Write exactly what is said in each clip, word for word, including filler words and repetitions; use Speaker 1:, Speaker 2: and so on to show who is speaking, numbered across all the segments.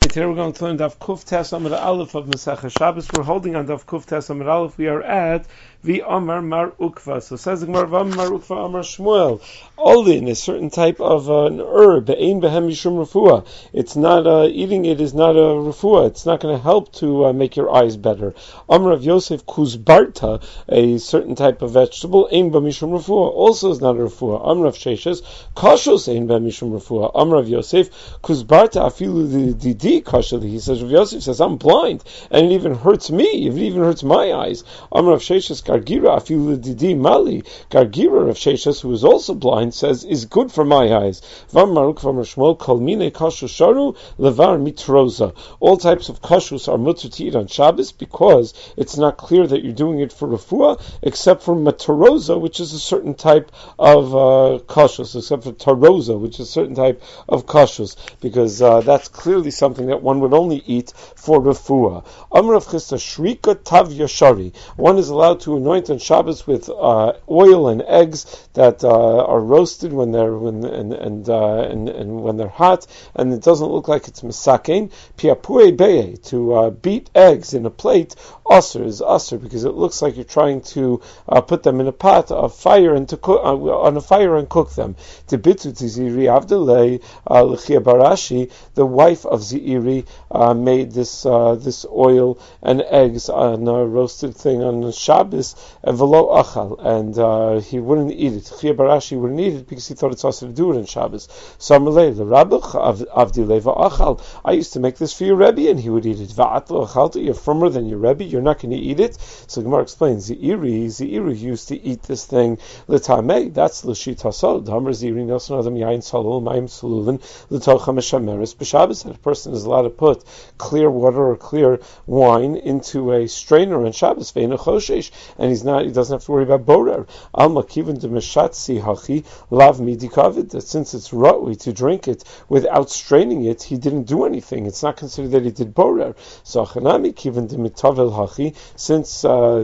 Speaker 1: Today we're going to learn Daf Kuf Tes Amud Aleph of Masechah Shabbos. We're holding on Daf Kuf Tes Amud Aleph. We are at Vi Amar Mar Ukva. So says the Gemara, Vam Mar Ukva Amar Shmuel. Olin, a certain type of uh, an herb, Ein Behem Mishum Refuah. It's not uh, eating it is not a refuah. It's not going to help to uh, make your eyes better. Amar of Yosef Kuzbarta, a certain type of vegetable, Ein Behem Mishum Refuah, also is not a refuah. Amar of Sheshes Kashos Ein Behem Mishum Refuah. Amar of Yosef Kuzbarta Afilu Didi Kashali. He says, Rav Yosef says, I'm blind, and it even hurts me. It even hurts my eyes. Amar of Sheshes Gargira Afilu Didi Mali. Gargira of Sheshes, who is also blind, says, is good for my eyes. Vam Maruk Vam Shmuel Kolmine Kashus Sharu Levar Mitroza. All types of kashus are mutter to eat on Shabbos because it's not clear that you're doing it for refuah, except for mataroza, which is a certain type of uh, kashus, except for taroza, which is a certain type of kashus, because uh, that's clearly something that one would only eat for refuah. Amar of Chisda Shrika Tav Yashari. One is allowed to anoint on Shabbos with uh, oil and eggs that uh, are roasted when they're when and and, uh, and and when they're hot, and it doesn't look like it's misakein. Piapue beye, to uh, beat eggs in a plate, aser is aser because it looks like you're trying to uh, put them in a pot of fire and to cook uh, on a fire and cook them. Tibitu tiziri avdelei l'chia barashi, the wife of Zeiri uh, made this uh, this oil and eggs on a roasted thing on Shabbos, and velo achal, and uh, he wouldn't eat it. Chia barashi wouldn't eat it because he thought it's also to do it on Shabbos. So Amalei the Rabbuch avdelei va'achal. I used to make this for your Rebbe, and he would eat it. Va'atlo achalta, you're firmer than your Rebbe, you're not going to eat it. So Gemara explains, Zeiri, Zeiri used to eat this thing, l'tamei, that's l'shit hasod. Hamar Zeiri nosan adam yain salul, mayim salulin, l'tocha meshameres b'Shabbos. That a person is allowed to put clear water or clear wine into a strainer on Shabbos, ve'ena choshesh, and he's not, he doesn't have to worry about borer. Alma kivin de meshatzi hachi, lav midikavid, that since it's ra'ui to drink it without straining it, he didn't do anything. It's not considered that he did borer. So achanami kiven de mitavel hachi, since uh,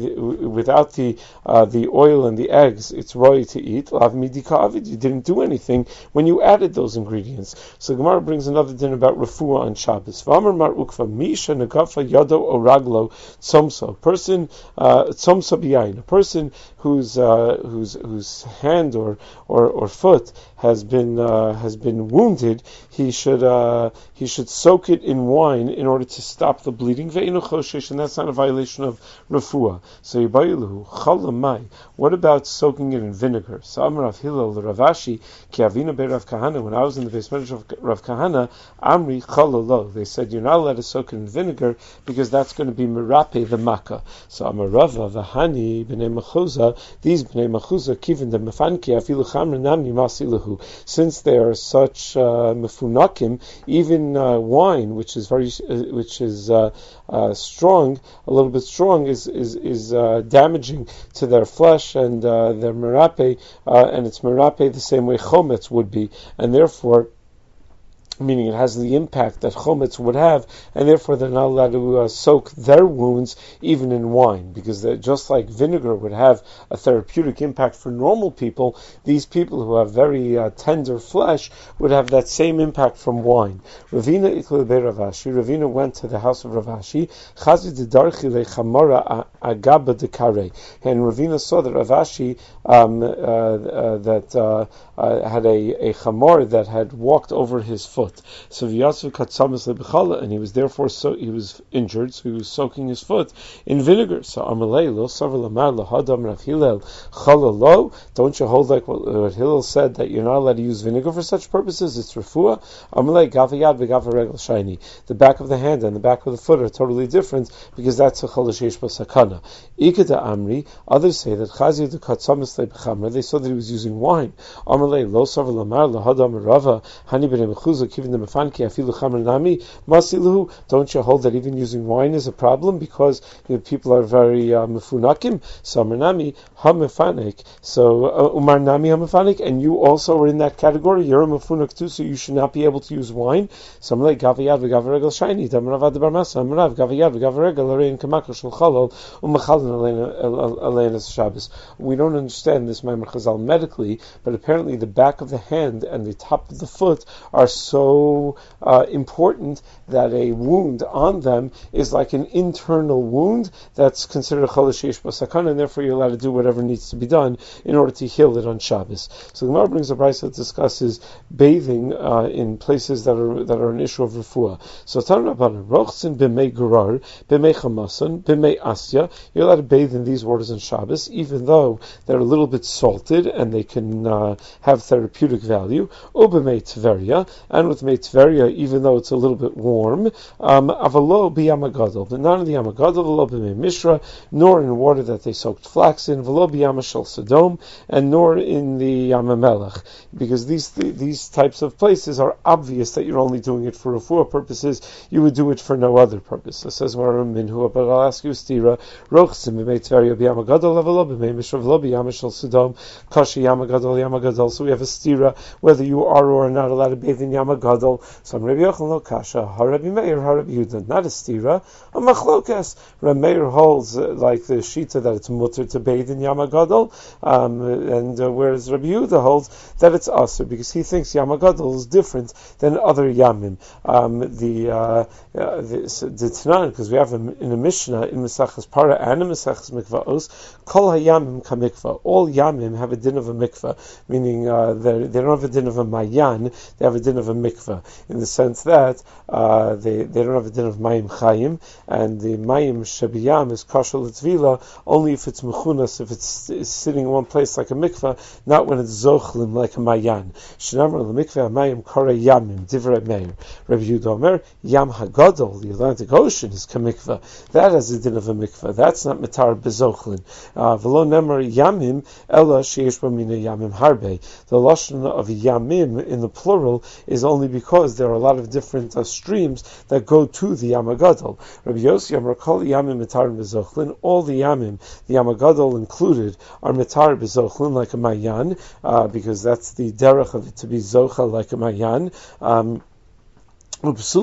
Speaker 1: without the uh, the oil and the eggs, it's roy to eat. Lav midika avid, you didn't do anything when you added those ingredients. So Gemara brings another din about refuah on Shabbos. V'amar mar ukva misha negafa yado oraglo tzomso. Person uh, tzomso biyayin. A person whose uh, whose whose hand or or, or foot has been uh, has been wounded, he should uh, he should soak it in wine in order to stop the bleeding. Ve'enu choshesh, and that's not a violation of refuah. So yibayiluhu chalamai. What about soaking it in vinegar? So Amar Rav Hillel the Ravashi ki avina be Rav Kahana. When I was in the basement of Rav Kahana, Amri chalalo. They said you're not allowed to soak it in vinegar because that's going to be merape the makkah. So Amar Rava v'hani b'nei machuza. These b'nei machuza kivin the mefanki afilu chamra nami masilahu. Since they are such uh, mefunakim, even uh, wine, which is very, uh, which is uh, uh, strong, a little bit strong, is is is uh, damaging to their flesh and uh, their merape, uh, and it's merape the same way chometz would be, and therefore, meaning it has the impact that chometz would have, and therefore they're not allowed to uh, soak their wounds even in wine, because just like vinegar would have a therapeutic impact for normal people, these people who have very uh, tender flesh would have that same impact from wine. Ravina ikle be Ravashi. Ravina went to the house of Ravashi. Chazi de darchi le chamara agaba de kare, and Ravina saw that Ravashi um, uh, uh, that uh, uh, had a, a chamor that had walked over his foot. So V'yatzu katzamas lebechala, and he was therefore so he was injured, so he was soaking his foot in vinegar. So Amalei lo savar lamar lahadam Rav Hillel chalalo. Don't you hold like what, what Hillel said, that you're not allowed to use vinegar for such purposes? It's refuah. Amalei gavayad v'gavaregel shiny. The back of the hand and the back of the foot are totally different because that's a cholashesh basakana. Ikeda amri. Others say that chazi the katzamas lebechamra. They saw that he was using wine. Amalei lo savar lamar lahadam Rava hani b'nei mechuzah. Don't you hold that even using wine is a problem because you know, people are very uh, mefunakim? So Umarnami hamefanik. So Umarnami hamefanik, and you also are in that category. You're a mefunak too, so you should not be able to use wine. So I'm like gavayad v'gavaregel shiny. Damravad barmasa. Amrav gavayad v'gavaregel arein kamakar shel chalal umachalin alenas Shabbos. We don't understand this Maimer Chazal medically, but apparently the back of the hand and the top of the foot are so so uh, important that a wound on them is like an internal wound that's considered a cholash yesh bo sakana, and therefore you're allowed to do whatever needs to be done in order to heal it on Shabbos. So the Gemara brings a brayso that discusses bathing uh, in places that are that are an issue of refuah. So Tana Rabbanan, rochsin b'mei gerar, b'mei chamason, b'mei asya. You're allowed to bathe in these waters on Shabbos, even though they're a little bit salted and they can uh, have therapeutic value. Or b'mei tveria, and with mei tveria, even though it's a little bit warm. Um, avalo b'yam hagadol, but not in the yam hagadol, v'lo b'mei mishra, nor in water that they soaked flax in, v'lo b'yam shel Sodom, and nor in the Yam HaMelech, because these th- these types of places are obvious that you're only doing it for refuah purposes. You would do it for no other purpose. So says Maram Minhu, but I'll ask you, Stira, rochsim b'mei tveria b'yam hagadol, v'lo b'mei mishra, v'lo b'yam shel Sodom, kashi yam hagadol, yam hagadol. So we have a stira whether you are or are not allowed to bathe in yam hagadol. So Rabbi Yochanan lo kasha, ha Rabbi Meir, ha Rabbi Yehuda, not a stira, a machlokas. Rabbi Meir holds uh, like the shita that it's mutter to bathe in yam hagadol, um, and uh, whereas Rabbi Yehuda holds that it's aser because he thinks yam hagadol is different than other yamim. Um, the uh, uh, the, so the Tanan, because we have a, in a Mishnah in Mesachas Para and in Mesachas Mikvaos, kol hayamim kamikva. All yamim have a din of a mikvah, meaning uh, they don't have a din of a mayan, they have a din of a mikvah, in the sense that uh, they they don't have a din of mayim chayim, and the mayim shabiyam is kosher l'tvila only if it's mechunas, if it's, it's sitting in one place like a mikvah, not when it's zochlim like a mayan. Shenamar l'mikvah mayim kore yamim divrei meir. Rabbi Yehuda Omer yam hagadol, the Atlantic Ocean, is kamikvah. That has a din of a mikvah. That's not mitar bezochlin. V'lo nemar yamim ella sheyesh bo mina yamim harbe. The lashon of yamim in the plural is only because there are a lot of different uh, streams that go to the Yam HaGadol. Rabbi Yossi Amar kol yamim mitar bezochlin. All the yamim, the Yam HaGadol included, are mitar bezochlin like a mayan, uh, because that's the derech of it to be zocha like a mayan. Um, But it has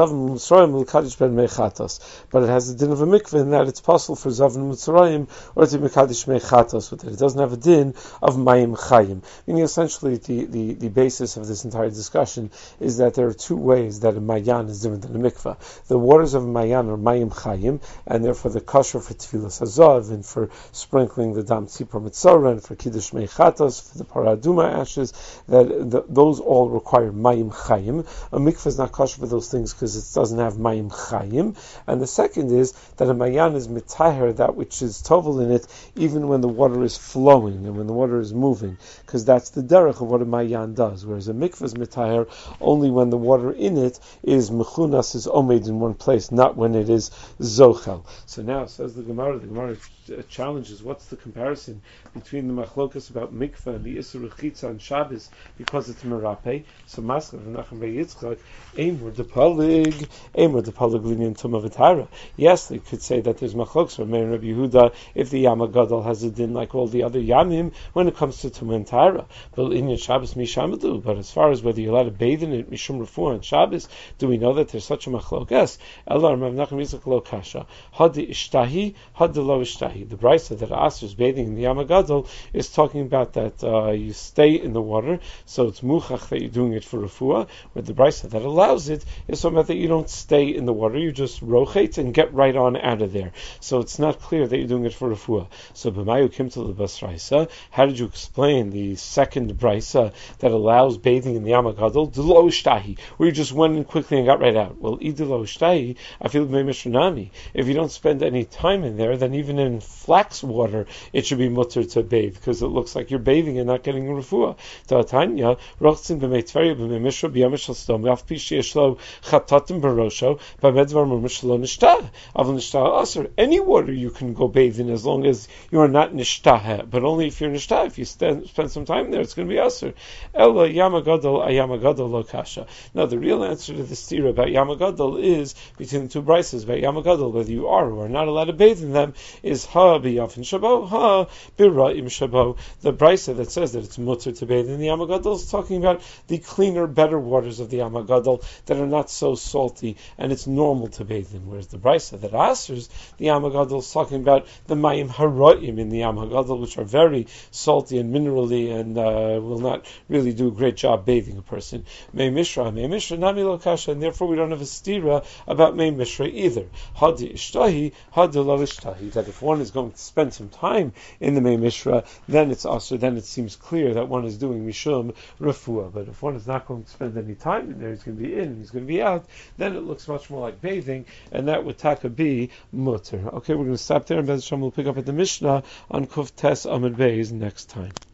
Speaker 1: a din of a mikveh in that it's possible for Zavim Mitzrayim or to Mekadosh Mechatos with it. It doesn't have a din of Mayim Chayim. Meaning essentially the, the, the basis of this entire discussion is that there are two ways that a Mayan is different than a mikveh. The waters of a Mayan are Mayim Chayim, and therefore the kosher for Tfilas Hazav and for sprinkling the Dam Tzipor Mitzorah and for Kiddush Mechatos, for the Paraduma ashes, that the, those all require Mayim Chayim. A mikveh is not kosher for those things because it doesn't have mayim chayim. And the second is that a mayan is mitaher, that which is tovel in it, even when the water is flowing and when the water is moving, because that's the derech of what a mayan does. Whereas a mikvah is mitaher only when the water in it is mechunas, is omed in one place, not when it is zochel. So now says the Gemara, the Gemara challenges what's the comparison between the machlokas about mikvah and the isur chitza on Shabbos because it's merape. So Maskeh Nachum Bar Yitzchak, Eimer de Palig, Eimer de Palig Linyan Tumah V'Tara. Yes, they could say that there's machlokas from Meir and Rabbi Yehuda if the Yam HaGadol has a din like all the other yamim when it comes to Tumah and Tara. But Linyan Shabbos Mishamadu. But as far as whether you're allowed to bathe in it Mishum Refuah on Shabbos, do we know that there's such a machlokas? Ela Rav Nachum Yitzchak lo kasha. Had ishtahi, had lo ishtahi. The brayso that Aser is bathing in the Yam HaGadol is talking about that uh, you stay in the water, so it's muchach that you're doing it for refuah, where the brayso that allows it is talking about that you don't stay in the water, you just rochet and get right on out of there. So it's not clear that you're doing it for refuah. So b'mayu kim to the basraisa, how did you explain the second brayso that allows bathing in the Yam HaGadol? D'lo ishtahi, where you just went in quickly and got right out. Well, id'lo ishtahi, I feel b'mishranami. If you don't spend any time in there, then even in flax water, it should be mutter to bathe because it looks like you're bathing and not getting refuah. Ta'atanya, rochtzin b'mei tveria b'mei mishra b'yam shel Sodom v'af pi sheyesh lo chatatim barosho b'medvar murmush lo nishtah avol nishtah aser. Any water you can go bathe in as long as you are not nishtah, but only if you're nishtah. If you stand, spend some time there, it's going to be aser. Ela Yam HaGadol ayam HaGadol lo kasha. Now the real answer to the stira about Yam HaGadol is between the two brises about Yam HaGadol, whether you are or are not allowed to bathe in them, is ha b'yafin shabo, ha b'ra'im shabo. The brisa that says that it's mutter to bathe in the Yam HaGadol is talking about the cleaner, better waters of the Yam HaGadol, that are not so salty, and it's normal to bathe in. Whereas the brisa that asers the Yam HaGadol is talking about the mayim haroim in the Yam HaGadol, which are very salty and minerally, and uh, will not really do a great job bathing a person. Mei Mishra, Mei Mishra, Nami Lo Kasha, and therefore we don't have a stira about Mei Mishra either. Hadi Ishtahi, Hadi Lo Ishtahi, that if one is going to spend some time in the Mei Mishra, then it's also, then it seems clear that one is doing Mishum Refuah. But if one is not going to spend any time in there, he's going to be in, he's going to be out, then it looks much more like bathing, and that would taka be mutter. Okay, we're going to stop there, and Bez Hashem will pick up at the Mishnah on Kuf Tes Amud Beis next time.